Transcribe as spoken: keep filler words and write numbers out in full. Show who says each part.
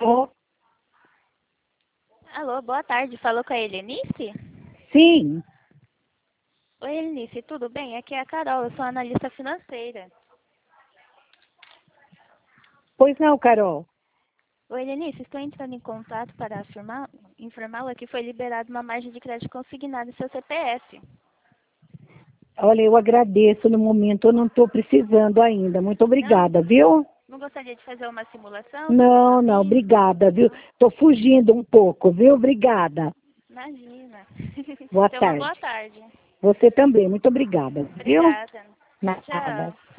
Speaker 1: Alô?
Speaker 2: Alô, boa tarde. Falou com a Helenice?
Speaker 1: Sim.
Speaker 2: Oi, Helenice, tudo bem? Aqui é a Carol, eu sou analista financeira.
Speaker 1: Pois não, Carol.
Speaker 2: Oi, Helenice, estou entrando em contato para afirmar, informá-la que foi liberada uma margem de crédito consignada em seu C P F.
Speaker 1: Olha, eu agradeço no momento, eu não estou precisando ainda. Muito
Speaker 2: Não?
Speaker 1: obrigada, viu?
Speaker 2: Não gostaria de fazer uma simulação sobre o seu
Speaker 1: Não, não,
Speaker 2: risco?
Speaker 1: obrigada, viu?
Speaker 2: Não?
Speaker 1: Estou fugindo um pouco, viu? Obrigada.
Speaker 2: Imagina.
Speaker 1: Boa
Speaker 2: Tenha uma boa
Speaker 1: tarde.
Speaker 2: tarde.
Speaker 1: Você também, muito obrigada, viu?
Speaker 2: Obrigada.
Speaker 1: Nada.
Speaker 2: Tchau.